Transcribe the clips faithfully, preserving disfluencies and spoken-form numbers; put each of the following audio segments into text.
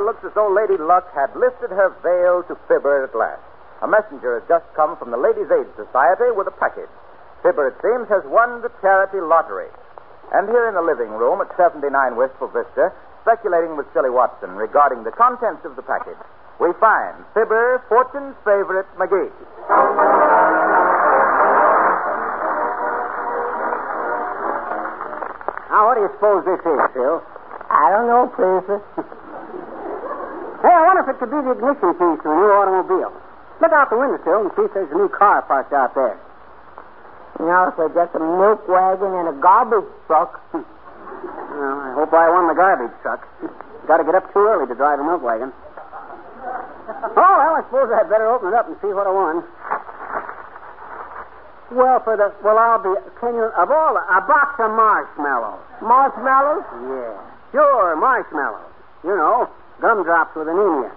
looks as though Lady Luck had lifted her veil to Fibber at last. A messenger has just come from the Ladies' Aid Society with a package. Fibber, it seems, has won the charity lottery. And here in the living room at seventy-nine Wistful Vista, speculating with Silly Watson regarding the contents of the package, we find Fibber, Fortune's favorite, McGee. Now, what do you suppose this is, Phil? I don't know, Professor. Hey, I wonder if it could be the ignition keys to a new automobile. Look out the window, Phil, and see if there's a new car parked out there. No, it's just a milk wagon and a garbage truck. Well, I hope I won the garbage truck. Got to get up too early to drive a milk wagon. Oh, well, I suppose I'd better open it up and see what I won. Well, for the... Well, I'll be... Can you... Of all... A box of marshmallows. Marshmallows? Yeah. Sure, marshmallows. You know, gumdrops with anemia.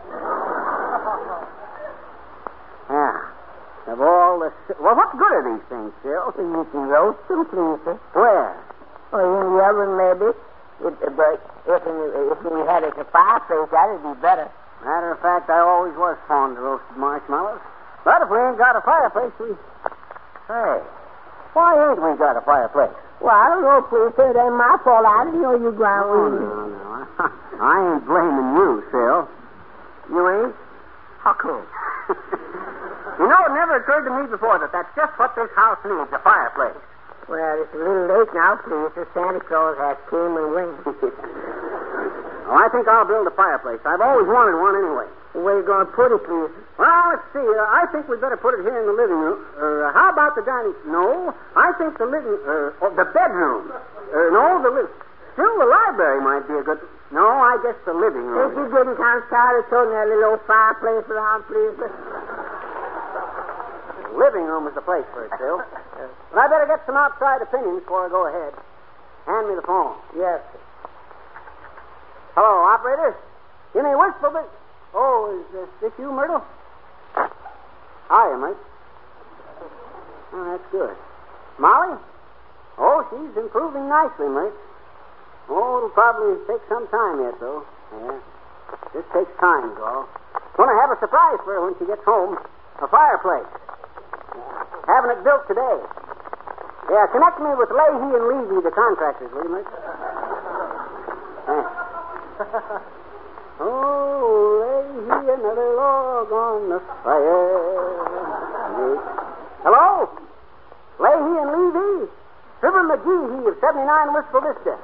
Yeah. Of all the... Well, what good are these things, Phil? You can roast them, Professor. Where? Or in the oven, maybe. If, but if, if we had it at a fireplace, that'd be better. Matter of fact, I always was fond of roasted marshmallows. But if we ain't got a fireplace, we... Hey, why ain't we got a fireplace? Well, I don't know, Professor. It ain't my fault. I didn't know you ground Oh, no, no. I ain't blaming you, Phil. You ain't? How come? You know, it never occurred to me before that that's just what this house needs, a fireplace. Well, it's a little late now, Professor. Santa Claus has came and went. Well, I think I'll build a fireplace. I've always wanted one anyway. Where you going to put it, Professor? Well, let's see. Uh, I think we'd better put it here in the living room. Uh, how about the dining... No, I think the living... Uh, oh, the bedroom. Uh, no, the living... Still, the library might be a good... No, I guess the living room. If you getting kind of tired of turning that little old fireplace around, Professor? The living room is the place for it, Phil. But I better get some outside opinions before I go ahead. Hand me the phone. Yes. Hello, operator. Give me a whistle, but... Oh, is uh, this you, Myrtle? Hiya, mate. Oh, that's good. Molly? Oh, she's improving nicely, mate. Oh, it'll probably take some time yet, though. Yeah. This takes time, is all. Gonna have a surprise for her when she gets home. A fireplace. Having it built today. Yeah, connect me with Leahy and Levy, the contractors, will you, mate? Thanks. Oh, Leahy, another log on the fire. Hello? Leahy and Levy? Fibber McGee of seventy-nine Wistful Vista.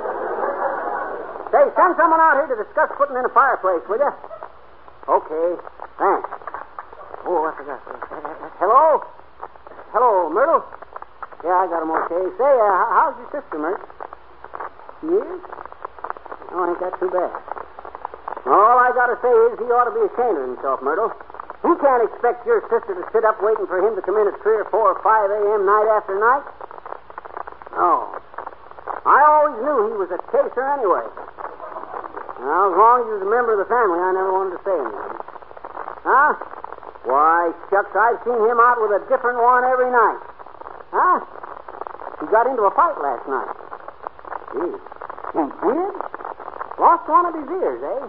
Say, send someone out here to discuss putting in a fireplace, will you? Okay, thanks. Oh, I forgot. Hello? Hello, Myrtle? Yeah, I got him okay. Say, uh, how's your sister, Myrt? She is? Oh, ain't that too bad. All I gotta say is he ought to be ashamed of himself, Myrtle. He can't expect your sister to sit up waiting for him to come in at three or four or five a.m. night after night. No. I always knew he was a chaser anyway. Now, as long as he was a member of the family, I never wanted to say anything. Huh? Why, shucks, I've seen him out with a different one every night. Huh? He got into a fight last night. Gee. He did? Lost one of his ears, eh?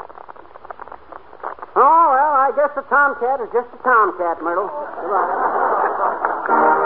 Oh, well, I guess a tomcat is just a tomcat, Myrtle. Goodbye.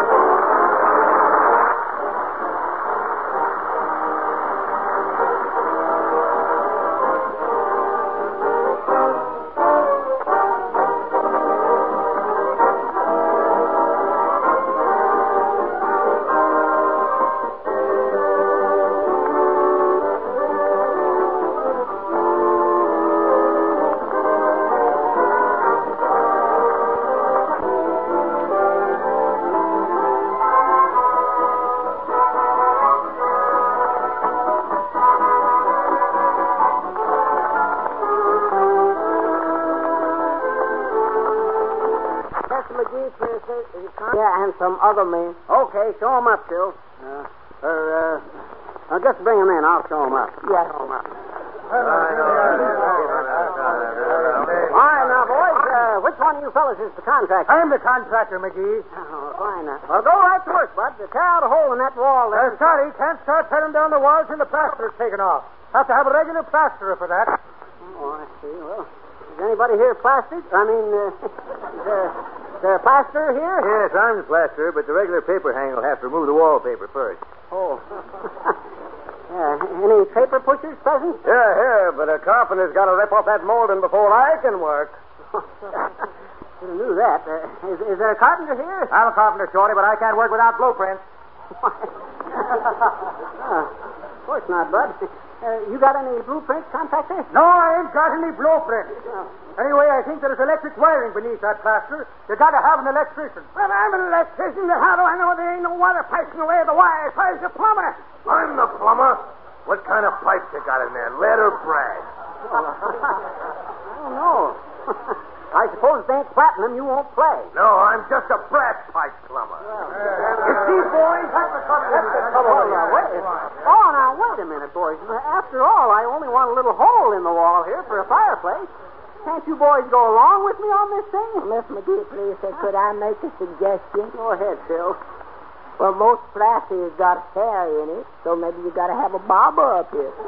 Yeah, and some other men. Okay, show him up, Phil. Uh, or, uh, uh, just bring him in. I'll show him up. Yeah. Show him up. All right, now, boys, uh, which one of you fellas is the contractor? I'm the contractor, McGee. Oh, fine. Uh, well, go right to work, Bud. Tear out a hole in that wall there. Uh, sorry, can't start tearing down the walls and the plaster is taken off. Have to have a regular plasterer for that. Oh, I see. see. Well, is anybody here plastered? I mean, uh, is, there, is there a plasterer here? Yes, I'm the plasterer, but the regular paper hanger will have to remove the wallpaper first. Oh. Yeah, any paper pushers present? Yeah, here, but a carpenter's got to rip off that molding before I can work. Should have knew that. Uh, is, is there a carpenter here? I'm a carpenter, Shorty, but I can't work without blueprints. oh, of course not, Bud. Uh, you got any blueprints, contractor? No, I ain't got any blueprints. Oh. Anyway, I think there's electric wiring beneath that plaster. You got to have an electrician. Well, I'm an electrician, but how do I know there ain't no water pipes in the way of the wires? Where's the plumber? I'm the plumber. What kind of pipes you got in there, lead or brass? I don't know. I suppose if they ain't platinum, you won't play. No, I'm just a brass pipe plumber. Well, you see, boys? That's the trouble. That's the trouble. Oh, now, wait. Oh, now, wait a minute, boys. After all, I only want a little hole in the wall here for a fireplace. Can't you boys go along with me on this thing? Miss McGee, please, uh, could I make a suggestion? Go ahead, Phil. Well, most plasters got hair in it, so maybe you got to have a barber up here.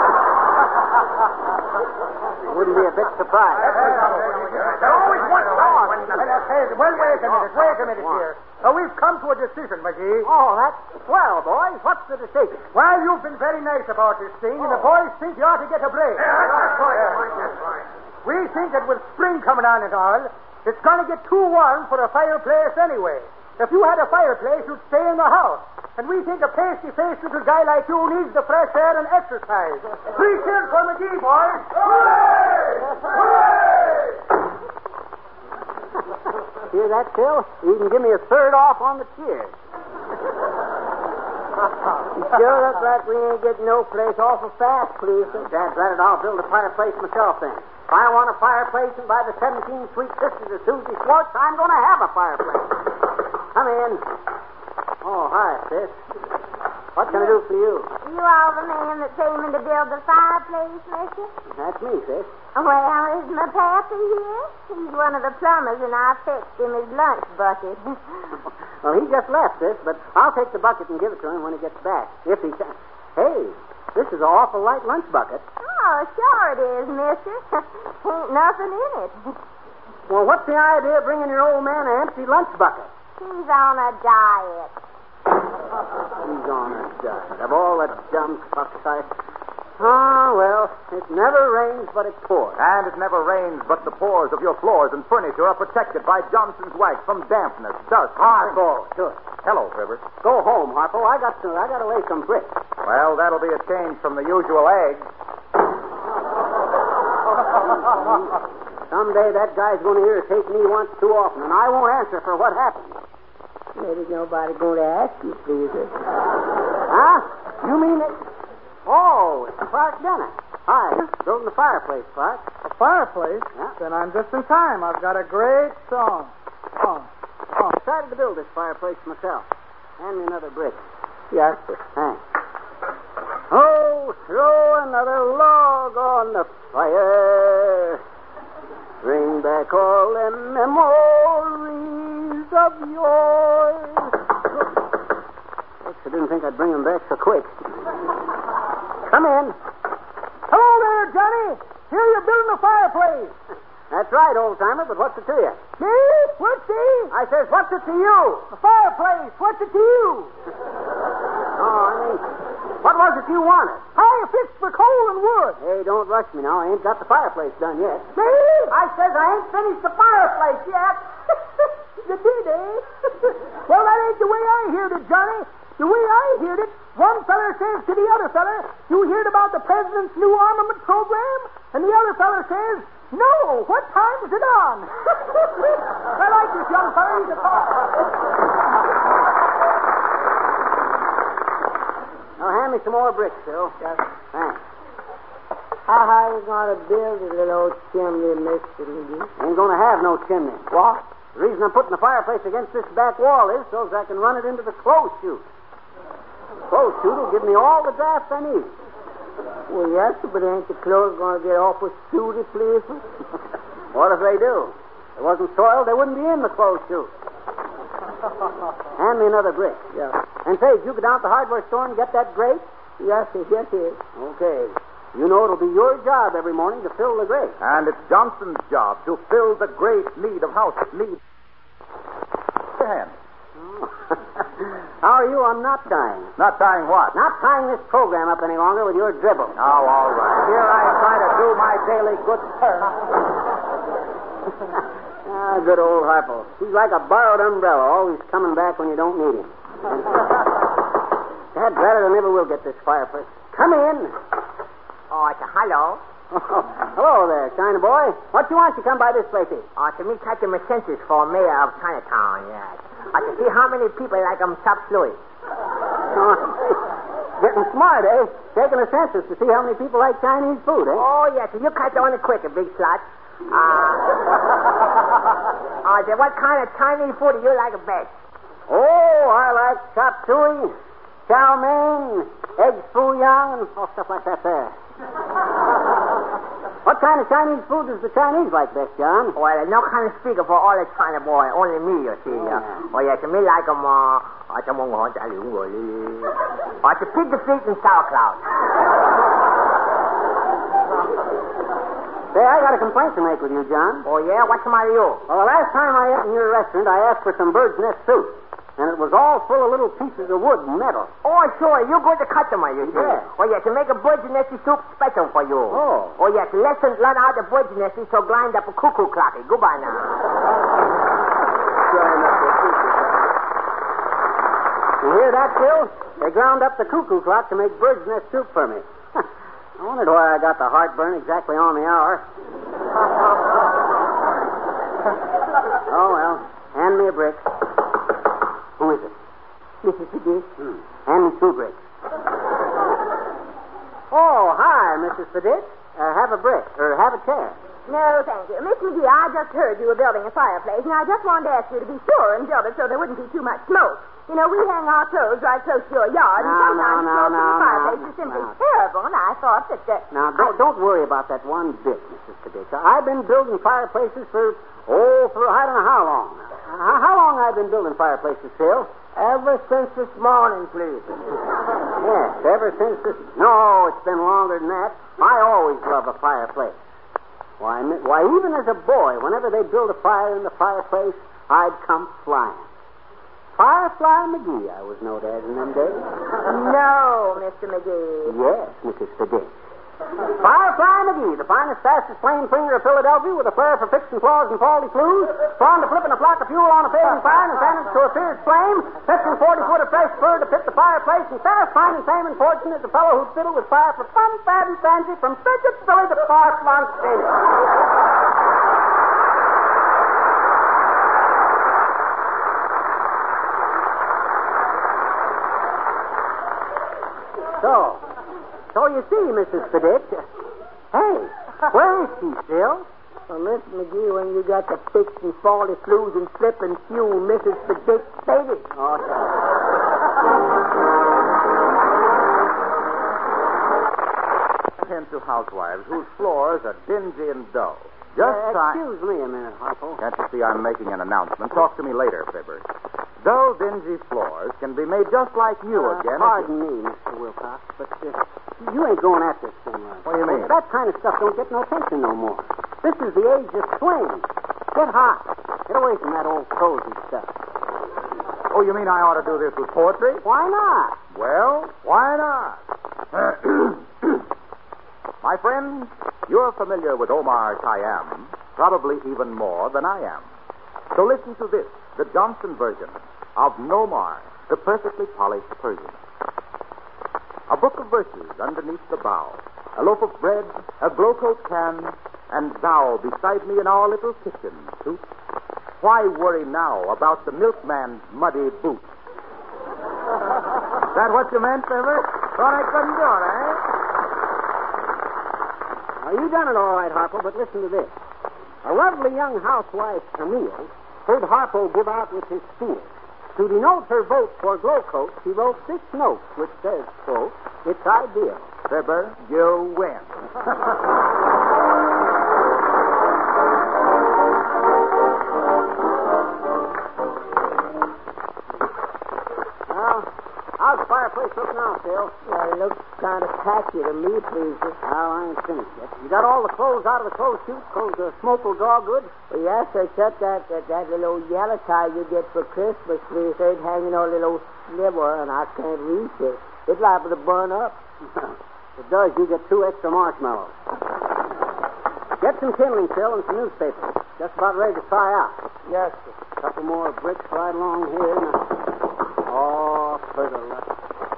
Wouldn't be a bit surprised. There always one thought. Well, wait a minute, wait a minute here. So we've come to a decision, McGee. Oh, that's swell, boys. What's the decision? Well, you've been very nice about this thing, and the boys think you ought to get a break. Yeah, that's right. That's right. We think that with spring coming on and all, it's going to get too warm for a fireplace anyway. If you had a fireplace, you'd stay in the house. And we think a pasty-faced little guy like you needs the fresh air and exercise. Three cheers for McGee, boys. Hooray! Hooray! Hear that, Phil? You can give me a third off on the cheers. You sure looks like we ain't getting no place awful fast, please. Dad's right, I'll build a fireplace myself then. If I want a fireplace and buy the seventeen sweet sisters of Susie Schwartz, I'm going to have a fireplace. Come in. Oh, hi, sis. What can I do for you? You all the man that came in to build the fireplace, mister? That's me, sis. Well, is my pappy here? He's one of the plumbers, and I fixed him his lunch bucket. Well, he just left, sis, but I'll take the bucket and give it to him when he gets back. If he can. Hey, this is an awful light lunch bucket. Oh, sure it is, mister. Ain't nothing in it. Well, what's the idea of bringing your old man an empty lunch bucket? He's on a diet. He's on a diet. Of all the dumb fucks I... Ah, well, it never rains, but it pours. And it never rains, but the pores of your floors and furniture are protected by Johnson's Wax from dampness, dust. Harpo, sure. Hello, Fibber. Go home, Harpo. I got to, I got to lay some bricks. Well, that'll be a change from the usual eggs. Someday that guy's going to irritate me once too often, and I won't answer for what happened. Maybe nobody going to ask you, please. Huh? You mean it? Oh, it's Clark Denner. Hi, building the fireplace, Clark. A fireplace? Yeah. Then I'm just in time. I've got a great song. Oh, Oh, I decided to build this fireplace myself. Hand me another brick. Yes, sir. Thanks. Oh, throw another log on the fire. Bring back all the memories of yours. I didn't think I'd bring them back so quick. Come in. hello there, Johnny. Here you're building a fireplace. That's right, old-timer, but what's it to you? Me? What's it? I says, what's it to you? A fireplace. What's it to you? Oh, I mean, what was it you wanted? Hire fix for coal and wood. Hey, don't rush me now. I ain't got the fireplace done yet. Me? I says I ain't finished the fireplace yet. You did, eh? Well, that ain't the way I heard it, Johnny. The way I heard it, one feller says to the other feller, you heard about the president's new armament program? And the other feller says, no, what time is it on? I like this young fella. He's a talker. Now, hand me some more bricks, Phil. Yes. Thanks. How high you going to build a little old chimney, Mister McGee? Ain't going to have no chimney. What? The reason I'm putting the fireplace against this back wall is so that I can run it into the clothes chute. The clothes chute will give me all the drafts I need. Well, yes, but ain't the clothes going to get awful sooty, please? What if they do? If it wasn't soiled, they wouldn't be in the clothes chute. Hand me another brick. Yeah. And say, did you go down to the hardware store and get that grate? Yes, sir. Yes, sir. Okay. You know it'll be your job every morning to fill the grate. And it's Johnson's job to fill the great need of house need. Your hand. How are you? I'm not dying. Not dying what? Not tying this program up any longer with your dribble. Oh, all right. Here I try to do my daily good turn. Ah, good old Harpo. He's like a borrowed umbrella, always coming back when you don't need him. Dad, rather than ever will get this fireplace. Come in. Oh, it's a hello. Oh, hello there, China boy. What you want you come by this place here? Oh, to me catching my census for mayor of Chinatown, yes. I to see how many people like um chop suey. Oh, getting smart, eh? Taking a census to see how many people like Chinese food, eh? Oh, yes. So you catch on it quick, a big slut. Uh, uh, then what kind of Chinese food do you like best? Oh, I like chop suey, chow mein, egg foo young, and all stuff like that there. What kind of Chinese food does the Chinese like best, John? Well, there's no kind of speaker for all the China boy, only me, you see. Oh, Uh, yeah. oh, yes, to me like them, uh, uh, to pig the feet and sauerkraut. Say, I got a complaint to make with you, John. Oh, yeah? What's the matter with you? Well, the last time I ate in your restaurant, I asked for some bird's nest soup. And it was all full of little pieces of wood and metal. Oh, sure. You're good to customer, you see. Yeah. Oh, yes, to make a bird's nesty soup special for you. Oh. Oh, yes, lesson learn how the bird's nesty so grind up a cuckoo clocky. Goodbye now. You hear that, Phil? They ground up the cuckoo clock to make bird's nest soup for me. I wondered why I got the heartburn exactly on the hour. Oh, well, hand me a brick. Who is it? Missus McGee. Hmm. Hand me two bricks. Oh, hi, Missus Fedit. Uh, have a brick, or have a chair. No, thank you. Miss McGee, I just heard you were building a fireplace, and I just wanted to ask you to be sure and build it so there wouldn't be too much smoke. You know, we hang our clothes right close to your yard, and No, sometimes no, smoke no, from the no, fireplace no, is simply no. terrible, and I thought that... Uh, Now, don't, don't worry about that one bit, Missus Fedit. I've been building fireplaces for, oh, for I don't know how long. How, how long I've been building fireplaces, Phil? Ever since this morning, please. Yes, ever since this... No, it's been longer than that. I always love a fireplace. Why, mi- why, even as a boy, whenever they build a fire in the fireplace, I'd come flying. Firefly McGee, I was known as in them days. no, Mister McGee. Yes, Missus Fedit. Firefly McGee, the finest, fastest flame bringer of Philadelphia, with a flair for fixing flaws and faulty flues, fond of flipping a flock of fuel on a fading fire and sending it to a fierce flame, fifteen forty foot of fresh fur to pit the fireplace, and fast finding fame and fortune as a fellow who'd fiddle with fire for fun, fad, and fancy from Fidget Philly to far-flung state. So, so you see, Missus Fedit. Hey, where is she, Phil? Well, Miss McGee, when you got the fix and faulty flues and slip and fuel, Missus Fedit stated. Oh, Tend to housewives whose floors are dingy and dull. Just uh, time. excuse me a minute, Harpo. Can't you see I'm making an announcement? Talk to me later, Fibber. Dull, dingy floors can be made just like you Uh, again. if pardon me, Mister Wilcox, but uh, you ain't going at this thing right. What do you mean? That kind of stuff don't get no attention no more. This is the age of swing. Get hot. Get away from that old cozy stuff. Oh, you mean I ought to do this with poetry? Why not? Well, why not? My friends, you're familiar with Omar Khayyam, probably even more than I am. So listen to this, the Johnson version of Nomar, the perfectly polished Persian. A book of verses underneath the bough, a loaf of bread, a glowcoat can, and thou beside me in our little kitchen, Toots. Why worry now about the milkman's muddy boots? That what you meant, Fibber? Thought I couldn't do it, eh? Now, you done it all right, Harpo, but listen to this. A lovely young housewife, Camille, heard Harpo give out with his spear. To denote her vote for Glowcoat, she wrote this note, which says, quote, "It's ideal." Fibber, you win. Well, how's the fireplace look now, Phil? Well, it looks kind of tacky to me, please. Well, I ain't finished yet. You got all the clothes out of the clothes chute so the smoke will draw good? Well, yes, except that, that, that little yellow tie you get for Christmas, please. It's hanging on a little sliver, and I can't reach it. It's liable to burn up. If it does, you get two extra marshmallows. Get some kindling, Phil, and some newspapers. Just about ready to try out. Yes, sir. A couple more bricks right along here. Now. Oh, for the luck.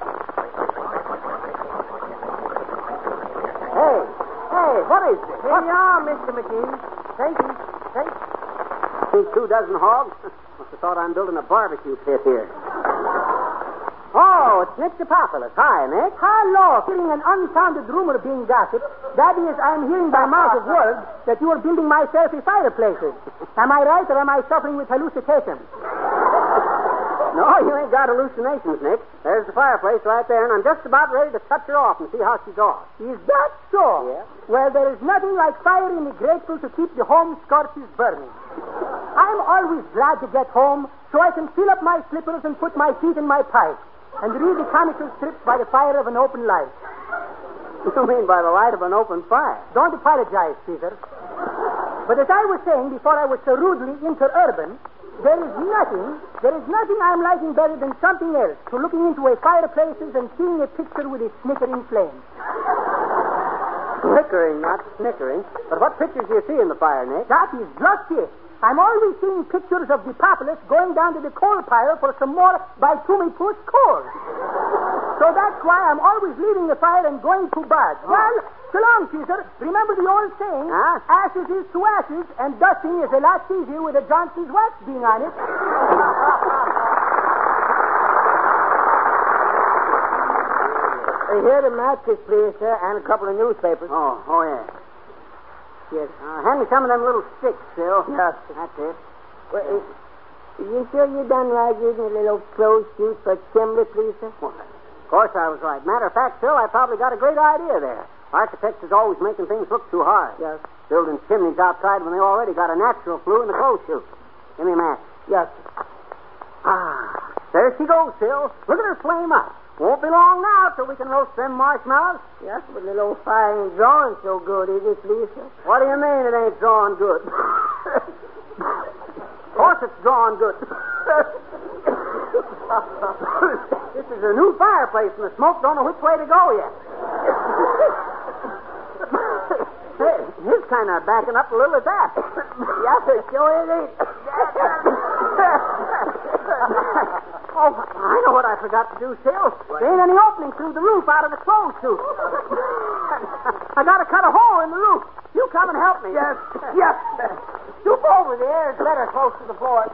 Hey, hey, what is this? Here you are, Mister McGee. Thank you. Thank you. Think two dozen hogs? Must have thought I'm building a barbecue pit here. Oh, it's Nick DePopulis. Hi, Nick. Hello. Hearing an unfounded rumor being gossiped, that is, I'm hearing by mouth of word that you are building myself a fireplace. Am I right, or am I suffering with hallucinations? No, you ain't got hallucinations, Nick. There's the fireplace right there, and I'm just about ready to touch her off and see how she goes. Is that so? Yeah. Well, there is nothing like fire in the grateful to keep the home scorches burning. I'm always glad to get home so I can fill up my slippers and put my feet in my pipe and read the comical strips by the fire of an open light. What do you mean by the light of an open fire? Don't apologize, Caesar. But as I was saying before I was so rudely interurban, there is nothing, there is nothing I'm liking better than something else to looking into a fireplaces and seeing a picture with a snickering flame. Flickering, not snickering. But what pictures do you see in the fire, Nick? That is just it. I'm always seeing pictures of the populace going down to the coal pile for some more bitumen push coal. So that's why I'm always leaving the fire and going to bed. Oh. Well, so long, Caesar. Remember the old saying, huh? Ashes is to ashes, and dusting is a lot easier with a Johnson's wax being on it. Uh, here the matches, please, sir, and a couple of newspapers. Oh, oh, yeah. Yes. Uh, hand me some of them little sticks, Phil. Yes. That's it. Well, uh, you sure you done right using a little clothes chute for chimney, please, sir? Well, of course I was right. Matter of fact, Phil, I probably got a great idea there. Architects is always making things look too hard. Yes. Building chimneys outside when they already got a natural flue in the clothes chute. Give me a match. Yes. Ah, there she goes, Phil. Look at her flame up. Won't be long now till we can roast them marshmallows. Yes, but the little fire ain't drawing so good, is it, please, sir? What do you mean it ain't drawing good? Of course it's drawing good. This is a new fireplace, and the smoke don't know which way to go yet. Hey, it's kind of backing up a little at that. Yes, sir, sure it is. Oh, I know what I forgot to do, Phil. There ain't any opening through the roof out of the clothes chute. I gotta cut a hole in the roof. You come and help me. Yes, yes. Stoop over there. It's better close to the floor.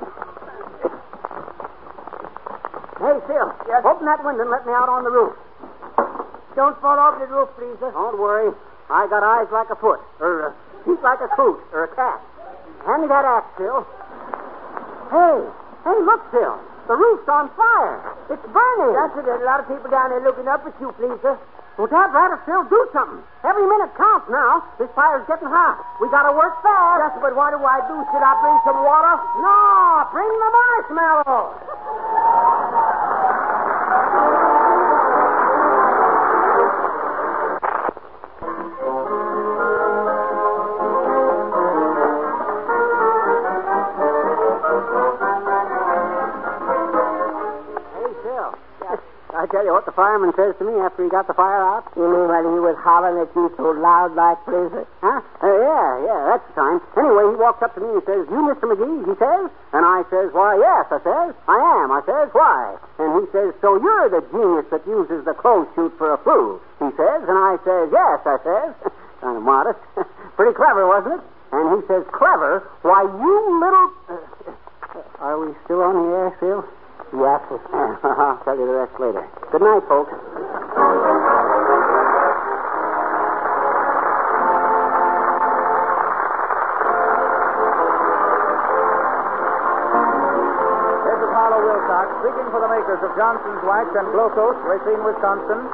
Hey, Phil. Yes? Open that window and let me out on the roof. Don't fall off the roof, please, sir. Don't worry. I got eyes like a foot, or uh, feet like a coot, or a cat. Hand me that axe, Phil. Hey, hey, look, Phil. The roof's on fire. It's burning. That's it. There's a lot of people down there looking up at you, please, sir. Well, Dad, rather, Phil, do something. Every minute counts now. This fire's getting hot. We gotta work fast. Just but what do I do? Should I bring some water? No, bring the marshmallows. I tell you what the fireman says to me after he got the fire out. You mean when he was hollering at you so loud like, please, sir? Huh? Uh, yeah, yeah, that's the time. Anyway, he walks up to me and says, "You, Mister McGee?" he says. And I says, "Why, yes," I says. "I am," I says. "Why?" And he says, "So you're the genius that uses the clothes chute for a flue," he says. And I says, "Yes," I says. Kind of modest. Pretty clever, wasn't it? And he says, "Clever? Why, you little..." Uh, are we still on the air, Phil? Yes, sir. I'll tell you the rest later. Good night, folks. This is Harlow Wilcox speaking for the makers of Johnson's Wax and Glucose, Racine, Wisconsin.